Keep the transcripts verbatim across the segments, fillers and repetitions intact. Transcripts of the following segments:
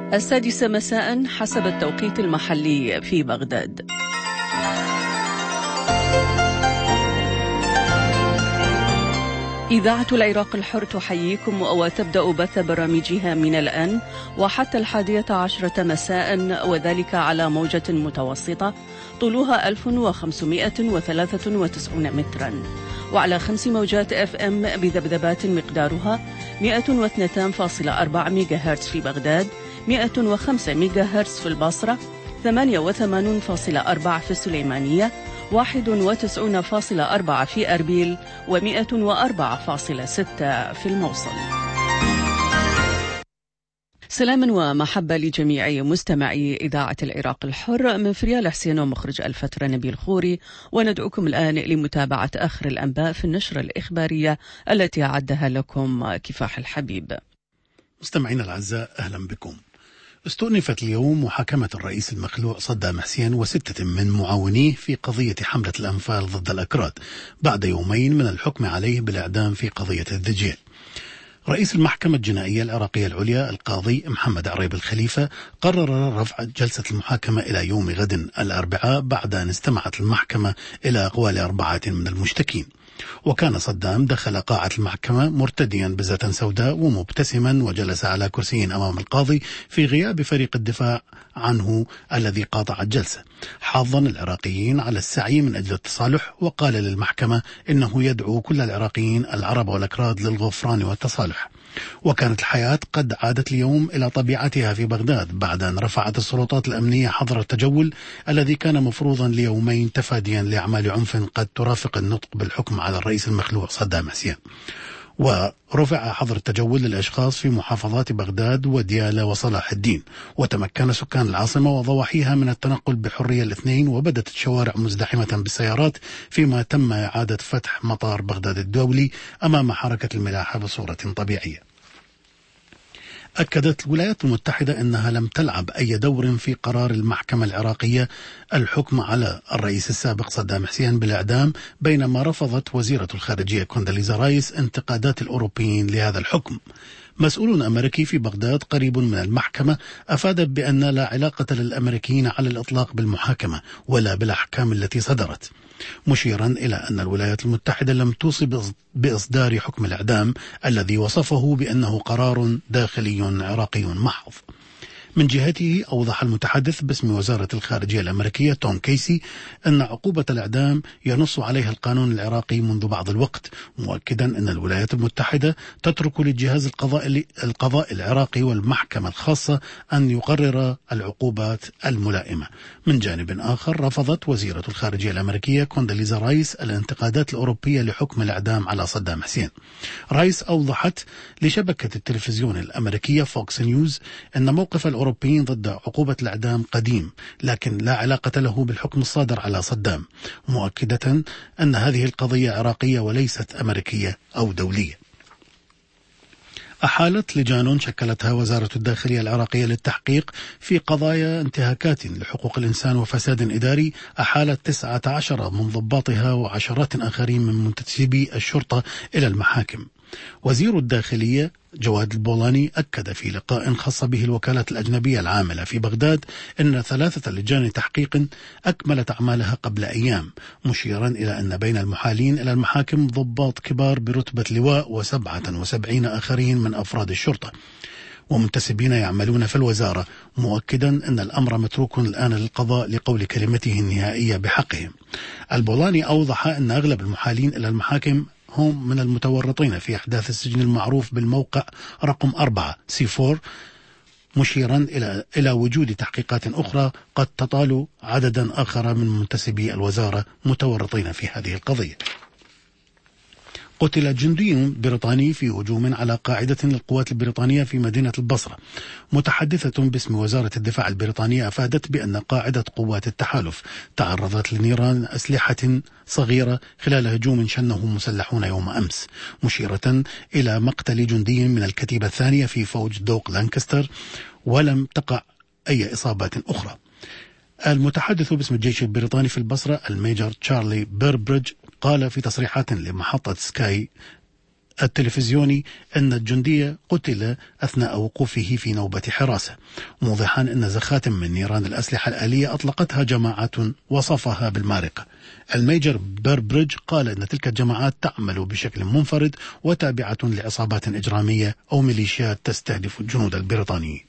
السادسة مساء حسب التوقيت المحلي في بغداد. إذاعة العراق الحر تحييكم وتبدأ بث برامجها من الآن وحتى الحادية عشرة مساء، وذلك على موجة متوسطة طولها ألف وخمسمائة وثلاثة وتسعين مترا، وعلى خمس موجات اف ام بذبذبات مقدارها مئة واثنين فاصلة أربعة ميجا هرتز في بغداد، مئة وخمسة ميجا هرتز في البصرة، ثمانية وثمانين فاصلة أربعة في السليمانية، واحد وتسعين فاصلة أربعة في أربيل، ومئة وأربعة فاصلة ستة في الموصل. سلاما ومحبة لجميع مستمعي إذاعة العراق الحر، من فريال حسين ومخرج الفترة نبيل خوري، وندعوكم الآن لمتابعة آخر الأنباء في النشرة الإخبارية التي أعدها لكم كفاح الحبيب. مستمعينا الأعزاء، أهلا بكم. استؤنفت اليوم محاكمة الرئيس المخلوع صدام حسين وستة من معاونيه في قضية حملة الأنفال ضد الأكراد بعد يومين من الحكم عليه بالإعدام في قضية الدجيل. رئيس المحكمة الجنائية العراقية العليا القاضي محمد عريب الخليفة قرر رفع جلسة المحاكمة إلى يوم غد الأربعاء بعد أن استمعت المحكمة إلى أقوال أربعة من المشتكين. وكان صدام دخل قاعة المحكمة مرتديا بزة سوداء ومبتسما، وجلس على كرسي أمام القاضي في غياب فريق الدفاع عنه الذي قاطع الجلسة، حاضا العراقيين على السعي من أجل التصالح، وقال للمحكمة إنه يدعو كل العراقيين العرب والأكراد للغفران والتصالح. وكانت الحياة قد عادت اليوم إلى طبيعتها في بغداد بعد أن رفعت السلطات الأمنية حظر التجول الذي كان مفروضا ليومين تفاديا لأعمال عنف قد ترافق النطق بالحكم على الرئيس المخلوع صدام حسين. ورفع حظر التجول للأشخاص في محافظات بغداد وديالى وصلاح الدين، وتمكن سكان العاصمة وضواحيها من التنقل بحرية الاثنين، وبدت الشوارع مزدحمة بالسيارات، فيما تم إعادة فتح مطار بغداد الدولي أمام حركة الملاحة بصورة طبيعية. أكدت الولايات المتحدة أنها لم تلعب أي دور في قرار المحكمة العراقية الحكم على الرئيس السابق صدام حسين بالإعدام، بينما رفضت وزيرة الخارجية كونداليزا رايس انتقادات الأوروبيين لهذا الحكم. مسؤول أمريكي في بغداد قريب من المحكمة أفاد بأن لا علاقة للأمريكيين على الإطلاق بالمحاكمة ولا بالأحكام التي صدرت، مشيرا إلى أن الولايات المتحدة لم توصي بإصدار حكم الإعدام الذي وصفه بأنه قرار داخلي عراقي محض. من جهته أوضح المتحدث باسم وزارة الخارجية الأمريكية توم كيسي أن عقوبة الإعدام ينص عليها القانون العراقي منذ بعض الوقت، مؤكدا أن الولايات المتحدة تترك للجهاز القضاء القضاء العراقي والمحكمة الخاصة أن يقرر العقوبات الملائمة. من جانب آخر، رفضت وزيرة الخارجية الأمريكية كونداليزا رايس الانتقادات الأوروبية لحكم الإعدام على صدام حسين. رايس أوضحت لشبكة التلفزيون الأمريكية فوكس نيوز أن موقف الأوروبيين ضد عقوبة الإعدام قديم، لكن لا علاقة له بالحكم الصادر على صدام، مؤكدة أن هذه القضية عراقية وليست أمريكية أو دولية. أحالت لجان شكلتها وزارة الداخلية العراقية للتحقيق في قضايا انتهاكات لحقوق الإنسان وفساد إداري، أحالت تسعة عشر من ضباطها وعشرات آخرين من منتسبي الشرطة إلى المحاكم. وزير الداخلية جواد البولاني أكد في لقاء خاص به الوكالة الأجنبية العاملة في بغداد أن ثلاثة لجان تحقيق أكملت أعمالها قبل أيام، مشيرا إلى أن بين المحالين إلى المحاكم ضباط كبار برتبة لواء وسبعة وسبعين آخرين من أفراد الشرطة ومنتسبين يعملون في الوزارة، مؤكدا أن الأمر متروك الآن للقضاء لقول كلمته النهائية بحقهم. البولاني أوضح أن أغلب المحالين إلى المحاكم هم من المتورطين في أحداث السجن المعروف بالموقع رقم أربعة سي فور، مشيرا إلى إلى وجود تحقيقات أخرى قد تطال عددا آخر من منتسبي الوزارة متورطين في هذه القضية. قتل جندي بريطاني في هجوم على قاعدة للقوات البريطانية في مدينة البصرة. متحدثة باسم وزارة الدفاع البريطانية أفادت بأن قاعدة قوات التحالف تعرضت لنيران أسلحة صغيرة خلال هجوم شنه مسلحون يوم أمس، مشيرة إلى مقتل جندي من الكتيبة الثانية في فوج دوق لانكستر، ولم تقع أي إصابات أخرى. المتحدث باسم الجيش البريطاني في البصرة الميجر تشارلي بيربريدج قال في تصريحات لمحطة سكاي التلفزيوني أن الجندي قتل أثناء وقوفه في نوبة حراسة، موضحا أن زخات من نيران الأسلحة الآلية أطلقتها جماعات وصفها بالمارقة. الميجر بيربريدج قال أن تلك الجماعات تعمل بشكل منفرد وتابعة لعصابات إجرامية أو ميليشيات تستهدف الجنود البريطانيين.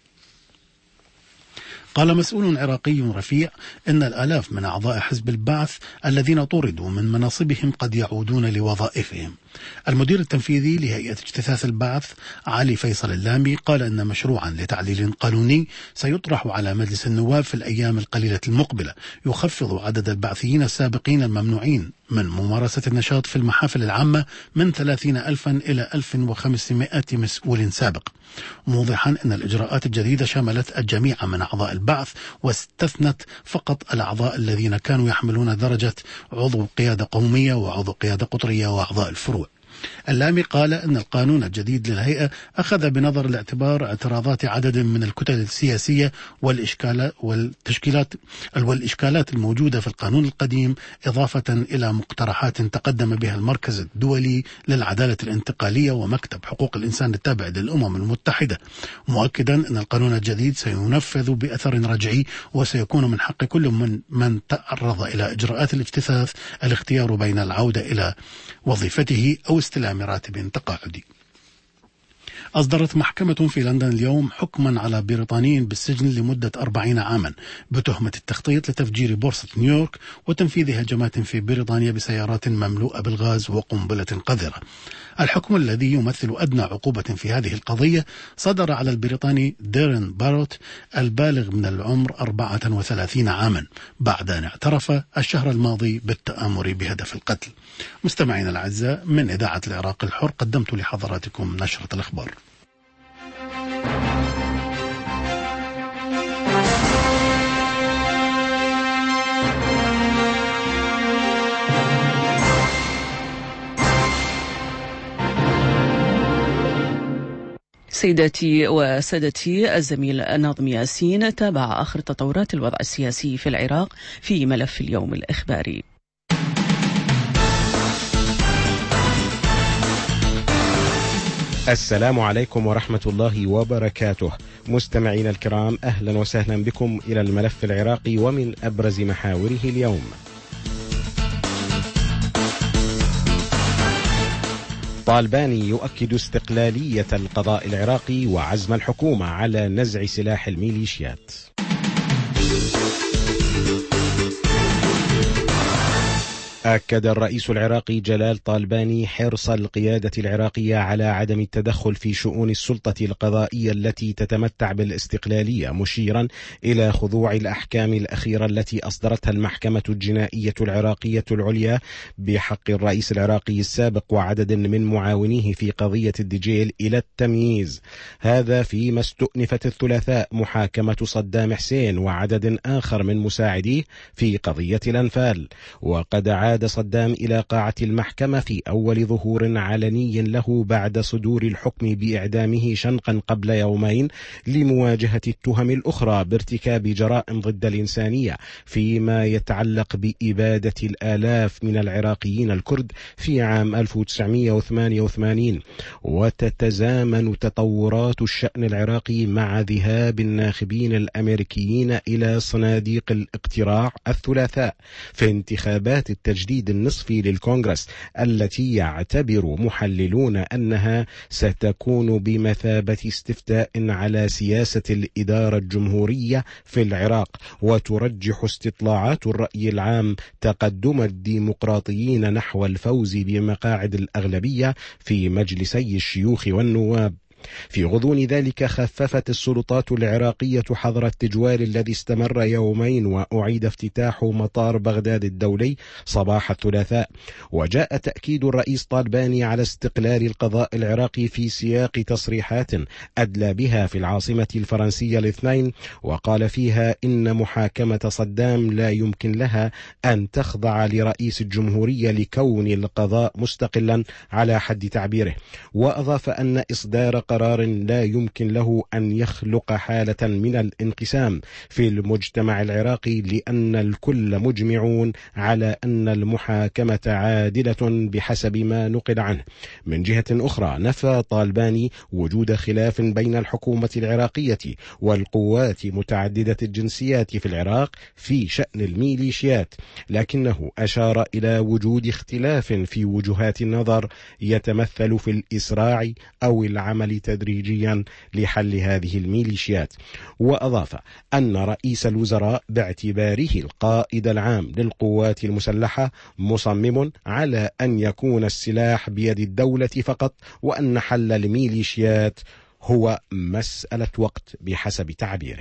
قال مسؤول عراقي رفيع إن الآلاف من أعضاء حزب البعث الذين طردوا من مناصبهم قد يعودون لوظائفهم. المدير التنفيذي لهيئة اجتثاث البعث علي فيصل اللامي قال أن مشروعا لتعديل قانوني سيطرح على مجلس النواب في الأيام القليلة المقبلة يخفض عدد البعثيين السابقين الممنوعين من ممارسة النشاط في المحافل العامة من ثلاثين ألفا إلى ألف وخمسمائة مسؤول سابق، موضحا أن الإجراءات الجديدة شملت الجميع من أعضاء البعث واستثنت فقط الأعضاء الذين كانوا يحملون درجة عضو قيادة قومية وعضو قيادة قطرية وأعضاء الفروع. اللامي قال أن القانون الجديد للهيئة أخذ بنظر الاعتبار اعتراضات عدد من الكتل السياسية والإشكالات والتشكيلات والإشكالات الموجودة في القانون القديم، إضافة إلى مقترحات تقدم بها المركز الدولي للعدالة الانتقالية ومكتب حقوق الإنسان التابع للأمم المتحدة، مؤكدا أن القانون الجديد سينفذ بأثر رجعي وسيكون من حق كل من من تعرض إلى إجراءات الاجتثاث الاختيار بين العودة إلى وظيفته أو استلام راتب تقاعدي. أصدرت محكمة في لندن اليوم حكما على بريطاني بالسجن لمدة أربعين عاما بتهمة التخطيط لتفجير بورصة نيويورك وتنفيذ هجمات في بريطانيا بسيارات مملوءة بالغاز وقنبلة قذرة. الحكم الذي يمثل أدنى عقوبة في هذه القضية صدر على البريطاني ديرين باروت البالغ من العمر أربعة وثلاثين عاما بعد أن اعترف الشهر الماضي بالتآمر بهدف القتل. مستمعين الأعزاء، من إذاعة العراق الحر قدمت لحضراتكم نشرة الأخبار. سيداتي وسادتي، الزميل ناظم ياسين تابع آخر تطورات الوضع السياسي في العراق في ملف اليوم الإخباري. السلام عليكم ورحمة الله وبركاته. مستمعين الكرام، أهلا وسهلا بكم إلى الملف العراقي ومن أبرز محاوره اليوم. طالباني يؤكد استقلالية القضاء العراقي وعزم الحكومة على نزع سلاح الميليشيات. أكد الرئيس العراقي جلال طالباني حرص القيادة العراقية على عدم التدخل في شؤون السلطة القضائية التي تتمتع بالاستقلالية، مشيرا إلى خضوع الأحكام الأخيرة التي أصدرتها المحكمة الجنائية العراقية العليا بحق الرئيس العراقي السابق وعدد من معاونيه في قضية الدجيل إلى التمييز. هذا فيما استؤنفت الثلاثاء محاكمة صدام حسين وعدد آخر من مساعديه في قضية الأنفال. وقد عاد صدام إلى قاعة المحكمة في أول ظهور علني له بعد صدور الحكم بإعدامه شنقا قبل يومين لمواجهة التهم الأخرى بارتكاب جرائم ضد الإنسانية فيما يتعلق بإبادة الآلاف من العراقيين الكرد في عام ألف وتسعمائة وثمانية وثمانين. وتتزامن تطورات الشأن العراقي مع ذهاب الناخبين الأمريكيين إلى صناديق الاقتراع الثلاثاء في انتخابات التجديد النصفي للكونغرس التي يعتبر محللون أنها ستكون بمثابة استفتاء على سياسة الإدارة الجمهورية في العراق، وترجح استطلاعات الرأي العام تقدم الديمقراطيين نحو الفوز بمقاعد الأغلبية في مجلسي الشيوخ والنواب. في غضون ذلك خففت السلطات العراقية حظر التجوال الذي استمر يومين، وأعيد افتتاح مطار بغداد الدولي صباح الثلاثاء. وجاء تأكيد الرئيس طالباني على استقلال القضاء العراقي في سياق تصريحات أدلى بها في العاصمة الفرنسية الاثنين، وقال فيها إن محاكمة صدام لا يمكن لها أن تخضع لرئيس الجمهورية لكون القضاء مستقلا على حد تعبيره. وأضاف أن إصدار قرار قرار لا يمكن له أن يخلق حالة من الانقسام في المجتمع العراقي، لأن الكل مجمعون على أن المحاكمة عادلة بحسب ما نقل عنه. من جهة أخرى، نفى طالباني وجود خلاف بين الحكومة العراقية والقوات متعددة الجنسيات في العراق في شأن الميليشيات، لكنه أشار إلى وجود اختلاف في وجهات النظر يتمثل في الإسراع أو العمل تدريجيا لحل هذه الميليشيات. وأضاف أن رئيس الوزراء باعتباره القائد العام للقوات المسلحة مصمم على أن يكون السلاح بيد الدولة فقط، وأن حل الميليشيات هو مسألة وقت بحسب تعبيره.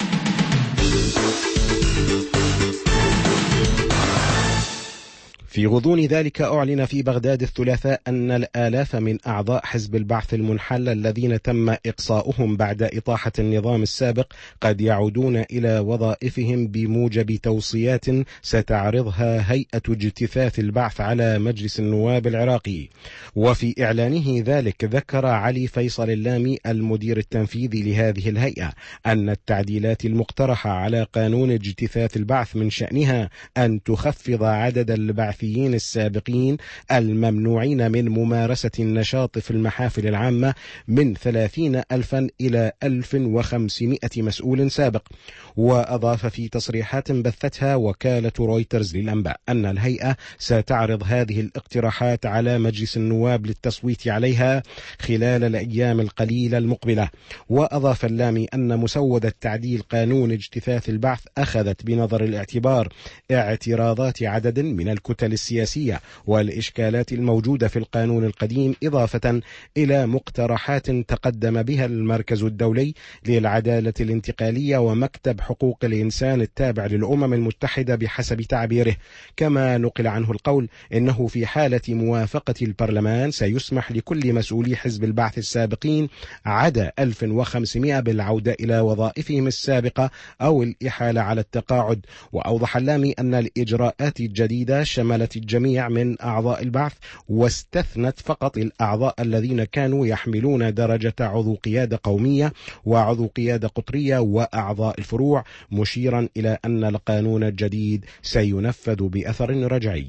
في غضون ذلك، أعلن في بغداد الثلاثاء أن الآلاف من أعضاء حزب البعث المنحل الذين تم إقصاؤهم بعد إطاحة النظام السابق قد يعودون إلى وظائفهم بموجب توصيات ستعرضها هيئة اجتثاث البعث على مجلس النواب العراقي. وفي إعلانه ذلك، ذكر علي فيصل اللامي المدير التنفيذي لهذه الهيئة أن التعديلات المقترحة على قانون اجتثاث البعث من شأنها أن تخفض عدد البعث السابقين الممنوعين من ممارسة النشاط في المحافل العامة من ثلاثين ألفا إلى ألف وخمسمائة مسؤول سابق. وأضاف في تصريحات بثتها وكالة رويترز للأنباء أن الهيئة ستعرض هذه الاقتراحات على مجلس النواب للتصويت عليها خلال الأيام القليلة المقبلة. وأضاف اللامي أن مسودة تعديل قانون اجتثاث البعث أخذت بنظر الاعتبار اعتراضات عدد من الكتل السياسية والإشكالات الموجودة في القانون القديم، إضافة إلى مقترحات تقدم بها المركز الدولي للعدالة الانتقالية ومكتب حقوق الإنسان التابع للأمم المتحدة بحسب تعبيره. كما نقل عنه القول إنه في حالة موافقة البرلمان سيسمح لكل مسؤولي حزب البعث السابقين عدا ألف وخمسمائة بالعودة إلى وظائفهم السابقة أو الإحالة على التقاعد. وأوضح اللامي أن الإجراءات الجديدة شملت الجميع من أعضاء البعث، واستثنت فقط الأعضاء الذين كانوا يحملون درجة عضو قيادة قومية وعضو قيادة قطرية وأعضاء الفروع، مشيرا إلى أن القانون الجديد سينفذ بأثر رجعي.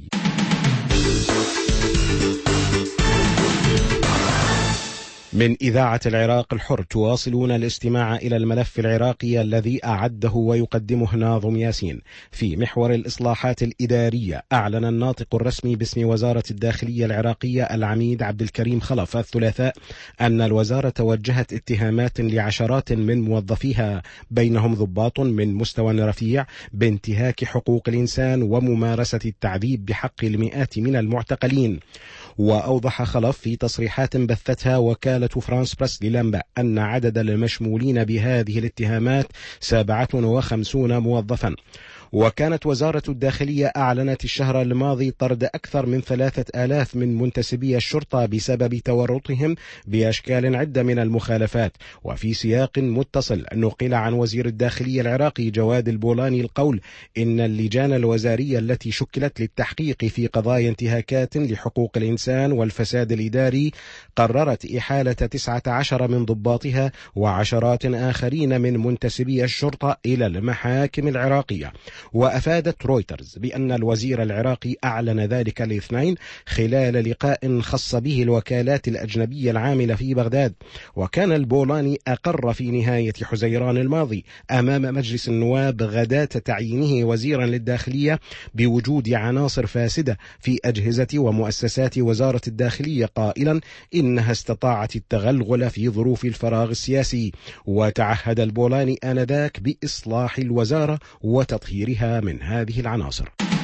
من إذاعة العراق الحر تواصلون الاستماع إلى الملف العراقي الذي أعده ويقدمه ناظم ياسين. في محور الإصلاحات الإدارية، أعلن الناطق الرسمي باسم وزارة الداخلية العراقية العميد عبد الكريم خلف الثلاثاء أن الوزارة وجهت اتهامات لعشرات من موظفيها بينهم ضباط من مستوى رفيع بانتهاك حقوق الإنسان وممارسة التعذيب بحق المئات من المعتقلين. وأوضح خلف في تصريحات بثتها وكالة فرانس بريس للأنباء أن عدد المشمولين بهذه الاتهامات سبعة وخمسين موظفا. وكانت وزارة الداخلية أعلنت الشهر الماضي طرد أكثر من ثلاثة آلاف من منتسبي الشرطة بسبب تورطهم بأشكال عدة من المخالفات. وفي سياق متصل، نقل عن وزير الداخلية العراقي جواد البولاني القول إن اللجان الوزارية التي شكلت للتحقيق في قضايا انتهاكات لحقوق الإنسان والفساد الإداري قررت إحالة تسعة عشر من ضباطها وعشرات آخرين من منتسبي الشرطة إلى المحاكم العراقية. وأفادت رويترز بأن الوزير العراقي أعلن ذلك الاثنين خلال لقاء خص به الوكالات الأجنبية العاملة في بغداد. وكان البولاني أقر في نهاية حزيران الماضي أمام مجلس النواب غداة تعيينه وزيرا للداخلية بوجود عناصر فاسدة في أجهزة ومؤسسات وزارة الداخلية، قائلا إنها استطاعت التغلغل في ظروف الفراغ السياسي. وتعهد البولاني آنذاك بإصلاح الوزارة وتطهيرها من هذه العناصر.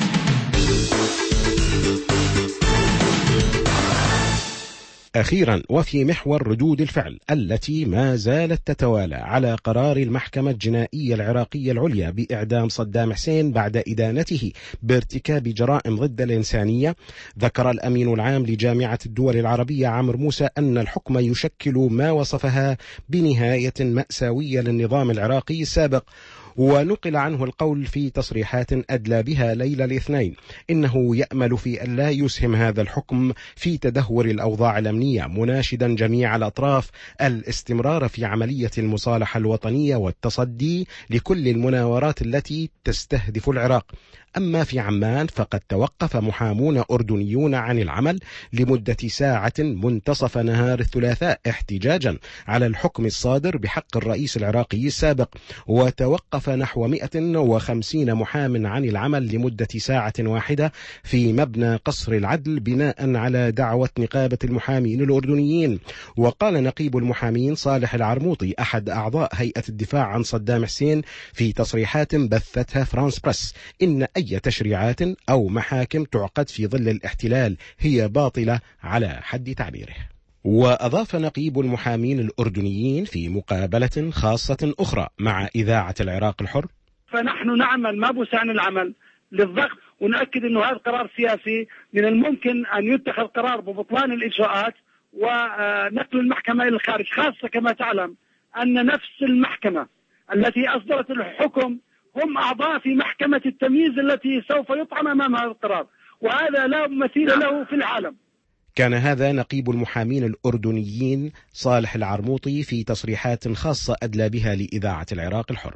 أخيرا، وفي محور ردود الفعل التي ما زالت تتوالى على قرار المحكمة الجنائية العراقية العليا بإعدام صدام حسين بعد إدانته بارتكاب جرائم ضد الإنسانية، ذكر الأمين العام لجامعة الدول العربية عمرو موسى أن الحكم يشكل ما وصفها بنهاية مأساوية للنظام العراقي السابق. ونقل عنه القول في تصريحات أدلى بها ليلة الاثنين إنه يأمل في أن لا يسهم هذا الحكم في تدهور الأوضاع الأمنية، مناشدا جميع الأطراف الاستمرار في عملية المصالحة الوطنية والتصدي لكل المناورات التي تستهدف العراق. أما في عمان فقد توقف محامون أردنيون عن العمل لمدة ساعة منتصف نهار الثلاثاء احتجاجا على الحكم الصادر بحق الرئيس العراقي السابق، وتوقف نحو مئة وخمسين محام عن العمل لمدة ساعة واحدة في مبنى قصر العدل بناء على دعوة نقابة المحامين الأردنيين. وقال نقيب المحامين صالح العرموطي أحد أعضاء هيئة الدفاع عن صدام حسين في تصريحات بثتها فرانس بريس إن أي تشريعات أو محاكم تعقد في ظل الاحتلال هي باطلة على حد تعبيره. وأضاف نقيب المحامين الأردنيين في مقابلة خاصة أخرى مع إذاعة العراق الحر: فنحن نعمل ما بوسعنا العمل للضغط ونأكد أنه هذا قرار سياسي، من الممكن أن يتخذ قرار ببطلان الإجراءات ونقل المحكمة إلى الخارج، خاصة كما تعلم أن نفس المحكمة التي أصدرت الحكم هم أعضاء في محكمة التمييز التي سوف يطعن أمام هذا القرار، وهذا لا مثيل له في العالم. كان هذا نقيب المحامين الأردنيين صالح العرموطي في تصريحات خاصة أدلى بها لإذاعة العراق الحر.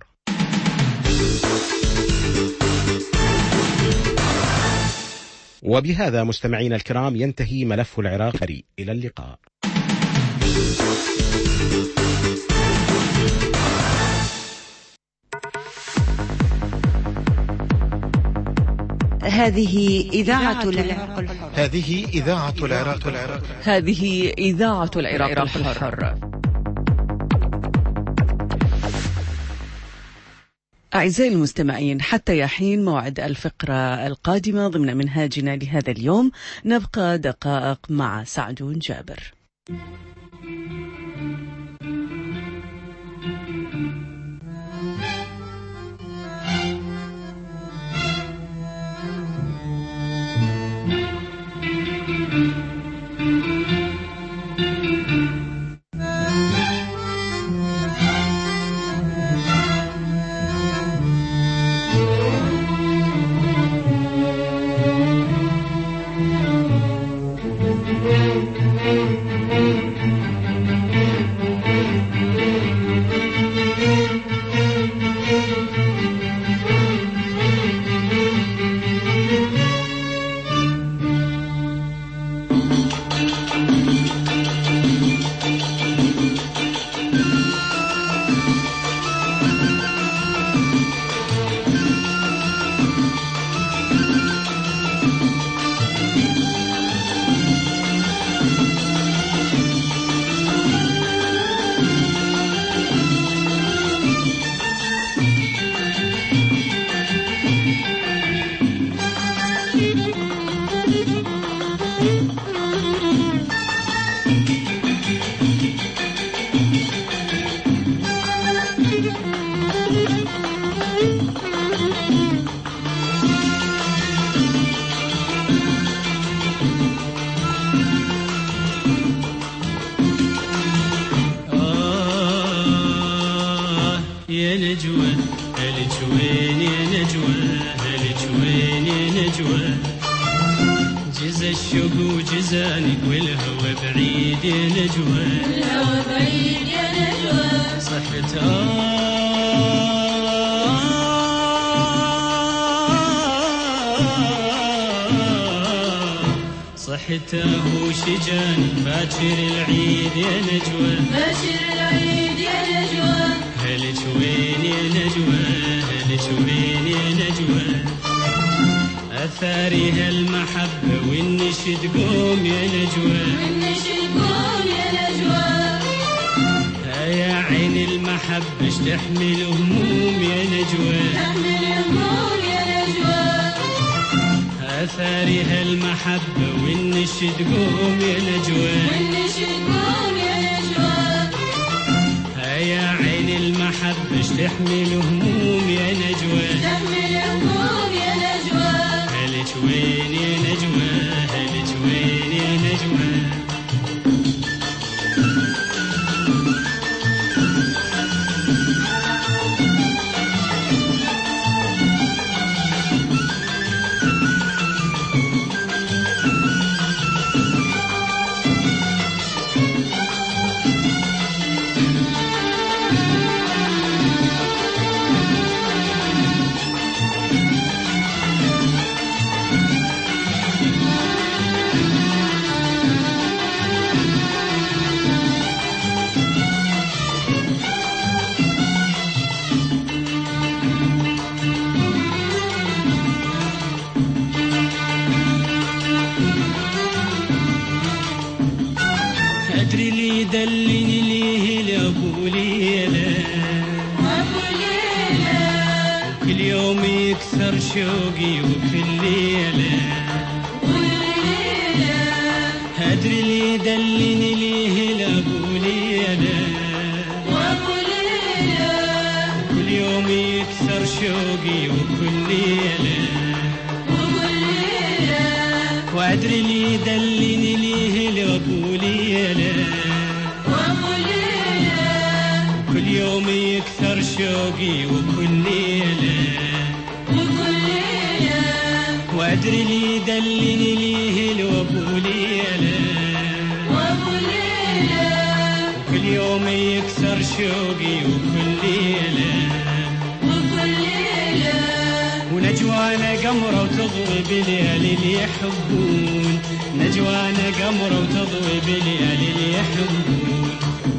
وبهذا مستمعينا الكرام ينتهي ملف العراق. إلى اللقاء. هذه إذاعة العراق الحر. هذه إذاعة العراق الحر. هذه إذاعة العراق الحر. أعزائي المستمعين، حتى يحين موعد الفقرة القادمة ضمن منهاجنا لهذا اليوم، نبقى دقائق مع سعدون جابر. صحته شجان باكر العيد يا نجوى، باكر العيد يا نجوى، هلك وين يا نجوى، هلك وين يا نجوى، أثاري هالمحبة والنشد قوم يا نجوى، والنشد قوم يا نجوى، يا عين المحبة اش تحمل هموم يا نجوى، تحمل هموم يا نجوى، أثاري هالمحبة والنشد قوم يا نجوى، والنشد قوم يا نجوى، يا عين المحبة اش تحمل هموم يا نجوى، تحمل هموم يا نجوى، هلك وين يا نجوى، هلك وين يا نجوى. أبو ليلى كل يوم يكثر شوقي وكل ليلة أدري اللي يدلني ليه لأبو ليلى كل يوم يكثر شوقي وكل ليلة وأدري اللي يدلني ليه لأبو ليلى كل يوم يكثر شوقي وكل ليلة وأدري اللي يدلني ليه لأبو ليلى كل يوم يكثر شوقي وكل ليلة ونجوانا قمرة وتضوي بليالي اللي يحبون نجوانا قمرة وتضوي بليالي اللي يحبون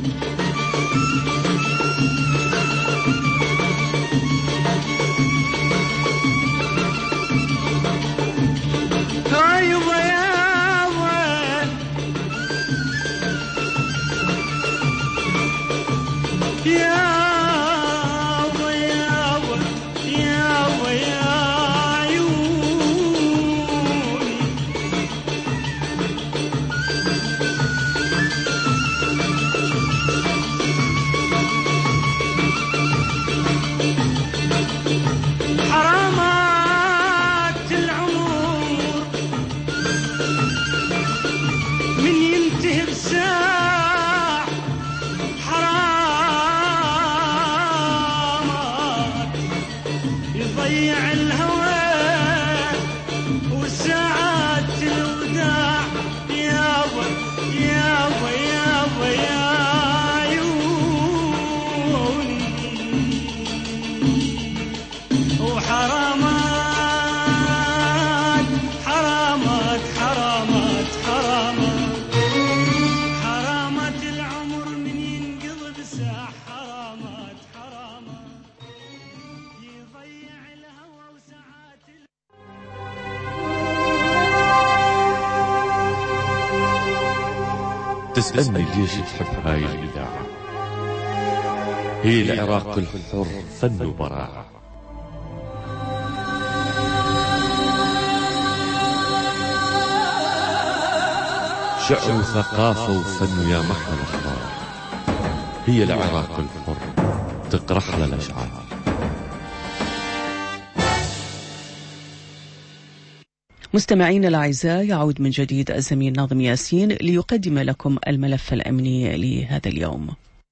تسألني ليش تحب هاي الإذاعة؟ هي العراق الحر فن وبراعة. شعر وثقافة وفن يا محلى الأخبار. هي العراق الحر تقرح للأشعار. مستمعينا الأعزاء، يعود من جديد الزميل ناظم ياسين ليقدم لكم الملف الأمني لهذا اليوم.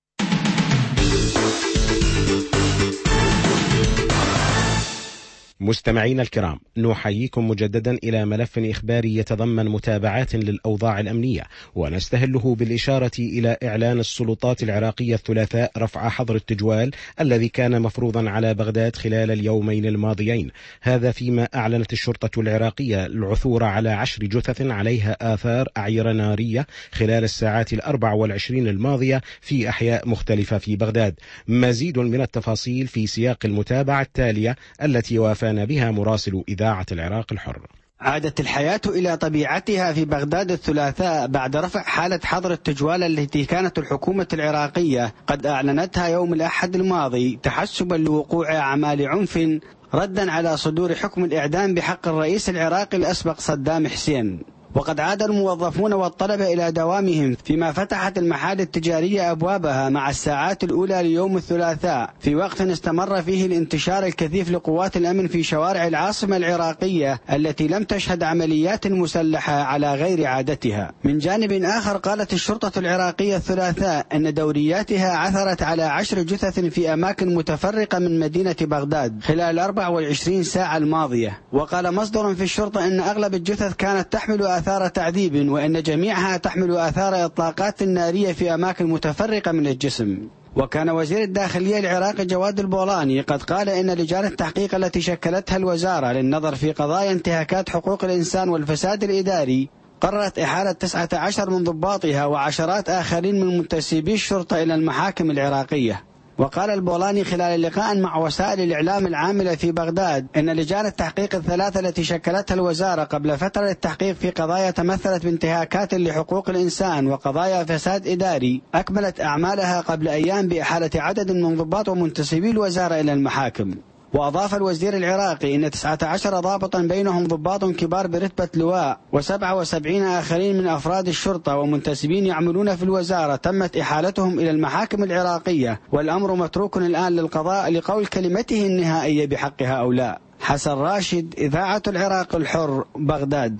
مستمعينا الكرام، نحييكم مجددا إلى ملف إخباري يتضمن متابعات للأوضاع الأمنية، ونستهله بالإشارة إلى إعلان السلطات العراقية الثلاثاء رفع حظر التجوال الذي كان مفروضا على بغداد خلال اليومين الماضيين. هذا فيما أعلنت الشرطة العراقية العثور على عشر جثث عليها آثار أعيرة نارية خلال الساعات الأربع والعشرين الماضية في أحياء مختلفة في بغداد. مزيد من التفاصيل في سياق المتابعة التالية التي وافانا بها مراسل إذاعة العراق الحر. عادت الحياة إلى طبيعتها في بغداد الثلاثاء بعد رفع حالة حظر التجوال التي كانت الحكومة العراقية قد أعلنتها يوم الأحد الماضي تحسبا لوقوع أعمال عنف ردا على صدور حكم الإعدام بحق الرئيس العراقي الأسبق صدام حسين. وقد عاد الموظفون والطلبة إلى دوامهم، فيما فتحت المحال التجارية أبوابها مع الساعات الأولى ليوم الثلاثاء، في وقت استمر فيه الانتشار الكثيف لقوات الأمن في شوارع العاصمة العراقية التي لم تشهد عمليات مسلحة على غير عادتها. من جانب آخر، قالت الشرطة العراقية الثلاثاء أن دورياتها عثرت على عشر جثث في أماكن متفرقة من مدينة بغداد خلال الأربع والعشرين ساعة الماضية. وقال مصدر في الشرطة أن أغلب الجثث كانت تحمل آثار تعذيب، وأن جميعها تحمل آثار إطلاقات نارية في أماكن متفرقة من الجسم. وكان وزير الداخلية العراقي جواد البولاني قد قال إن لجان التحقيق التي شكلتها الوزارة للنظر في قضايا انتهاكات حقوق الإنسان والفساد الإداري قررت إحالة تسعة عشر من ضباطها وعشرات آخرين من منتسبي الشرطة إلى المحاكم العراقية. وقال البولاني خلال لقاء مع وسائل الإعلام العاملة في بغداد إن لجان التحقيق الثلاثة التي شكلتها الوزارة قبل فترة للتحقيق في قضايا تمثلت بانتهاكات لحقوق الإنسان وقضايا فساد إداري أكملت أعمالها قبل أيام بإحالة عدد من ضباط ومنتسبي الوزارة إلى المحاكم. وأضاف الوزير العراقي أن تسعة عشر ضابطا بينهم ضباط كبار برتبة لواء وسبعة وسبعين آخرين من أفراد الشرطة ومنتسبين يعملون في الوزارة تمت إحالتهم إلى المحاكم العراقية، والأمر متروك الآن للقضاء لقول كلمته النهائية بحق هؤلاء. حسن راشد، إذاعة العراق الحر، بغداد.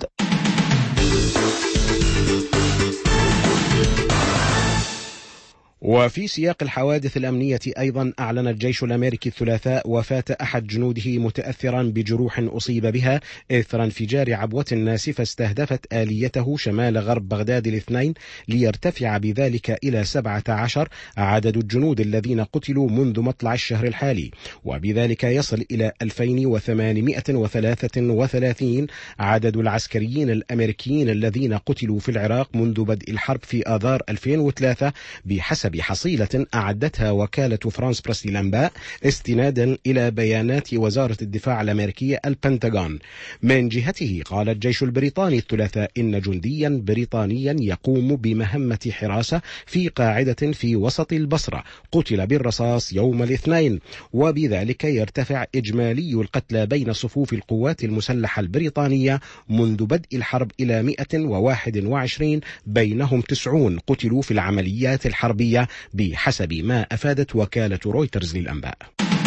وفي سياق الحوادث الأمنية أيضا أعلن الجيش الأمريكي الثلاثاء وفاة أحد جنوده متأثرا بجروح أصيب بها إثر انفجار عبوة ناسفة استهدفت آليته شمال غرب بغداد الاثنين، ليرتفع بذلك إلى سبعة عشر عدد الجنود الذين قتلوا منذ مطلع الشهر الحالي، وبذلك يصل إلى ألفين وثمانمائة وثلاثة وثلاثين عدد العسكريين الأمريكيين الذين قتلوا في العراق منذ بدء الحرب في آذار ألفين وثلاثة بحسب حصيلة أعدتها وكالة فرانس بريس للأنباء استنادا إلى بيانات وزارة الدفاع الأمريكية البنتاغون. من جهته قال الجيش البريطاني الثلاثاء إن جنديا بريطانيا يقوم بمهمة حراسة في قاعدة في وسط البصرة قتل بالرصاص يوم الاثنين، وبذلك يرتفع إجمالي القتلى بين صفوف القوات المسلحة البريطانية منذ بدء الحرب إلى مئة وواحد وعشرين، بينهم تسعون قتلوا في العمليات الحربية بحسب ما أفادت وكالة رويترز للأنباء.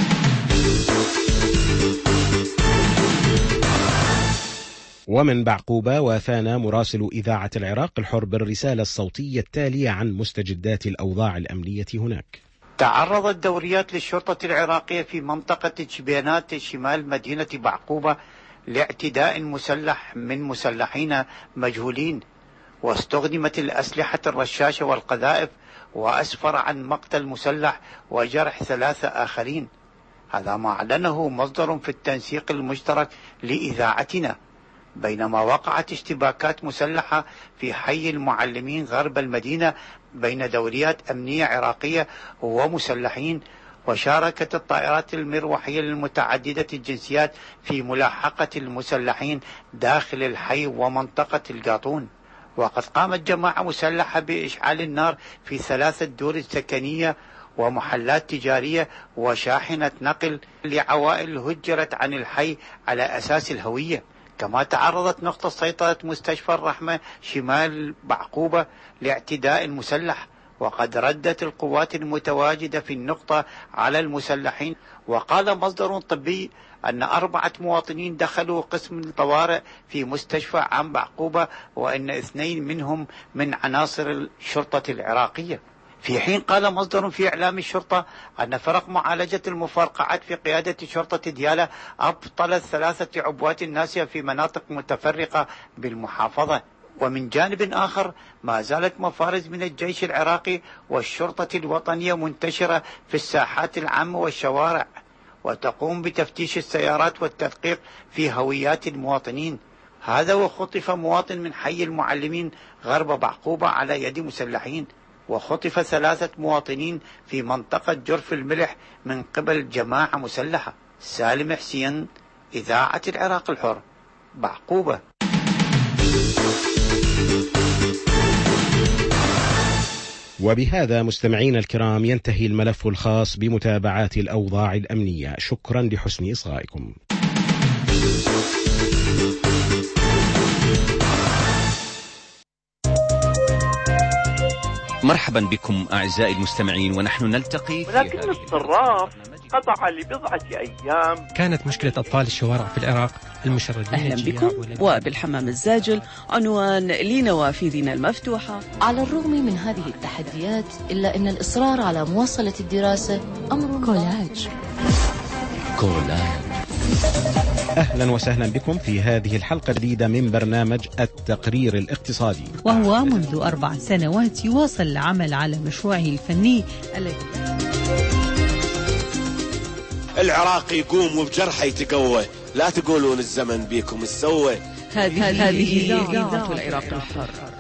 ومن بعقوبة وافانا مراسل إذاعة العراق الحر بالرسالة الصوتية التالية عن مستجدات الأوضاع الأمنية هناك. تعرضت دوريات للشرطة العراقية في منطقة شبينات شمال مدينة بعقوبة لاعتداء مسلح من مسلحين مجهولين، واستخدمت الأسلحة الرشاشة والقذائف، وأسفر عن مقتل مسلح وجرح ثلاثة آخرين. هذا ما أعلنه مصدر في التنسيق المشترك لإذاعتنا، بينما وقعت اشتباكات مسلحة في حي المعلمين غرب المدينة بين دوريات أمنية عراقية ومسلحين، وشاركت الطائرات المروحية المتعددة الجنسيات في ملاحقة المسلحين داخل الحي ومنطقة القاطون. وقد قامت جماعة مسلحة بإشعال النار في ثلاثة دور سكنية ومحلات تجارية وشاحنة نقل لعوائل هجرت عن الحي على أساس الهوية. كما تعرضت نقطة سيطرة مستشفى الرحمة شمال بعقوبة لاعتداء مسلح، وقد ردت القوات المتواجدة في النقطة على المسلحين. وقال مصدر طبي أن أربعة مواطنين دخلوا قسم الطوارئ في مستشفى عام بعقوبة، وأن اثنين منهم من عناصر الشرطة العراقية. في حين قال مصدر في إعلام الشرطة أن فرق معالجة المفرقعات في قيادة شرطة ديالى أبطلت ثلاثة عبوات ناسية في مناطق متفرقة بالمحافظة. ومن جانب آخر ما زالت مفارز من الجيش العراقي والشرطة الوطنية منتشرة في الساحات العامة والشوارع، وتقوم بتفتيش السيارات والتدقيق في هويات المواطنين. هذا وخطف مواطن من حي المعلمين غرب بعقوبة على يد مسلحين، وخطف ثلاثة مواطنين في منطقة جرف الملح من قبل جماعة مسلحة. سالم حسين، إذاعة العراق الحر، بعقوبة. وبهذا مستمعين الكرام ينتهي الملف الخاص بمتابعات الأوضاع الأمنية. شكرا لحسن إصغائكم. مرحبا بكم أعزائي المستمعين، ونحن نلتقي في ولكن الصراف قطع لبضعة أيام. كانت مشكلة أطفال الشوارع في العراق المشردين. أهلا بكم. وبالحمام الزاجل عنوان لنوافذنا المفتوحة. على الرغم من هذه التحديات إلا أن الإصرار على مواصلة الدراسة أمر كولاج. كولاج. أهلا وسهلا بكم في هذه الحلقة الجديدة من برنامج التقرير الاقتصادي، وهو منذ أربع سنوات يواصل العمل على مشروعه الفني الذي العراق يقوم وبجرحه يتقوى. لا تقولون الزمن بيكم السوى. هذه هذه إذاعة العراق الحر.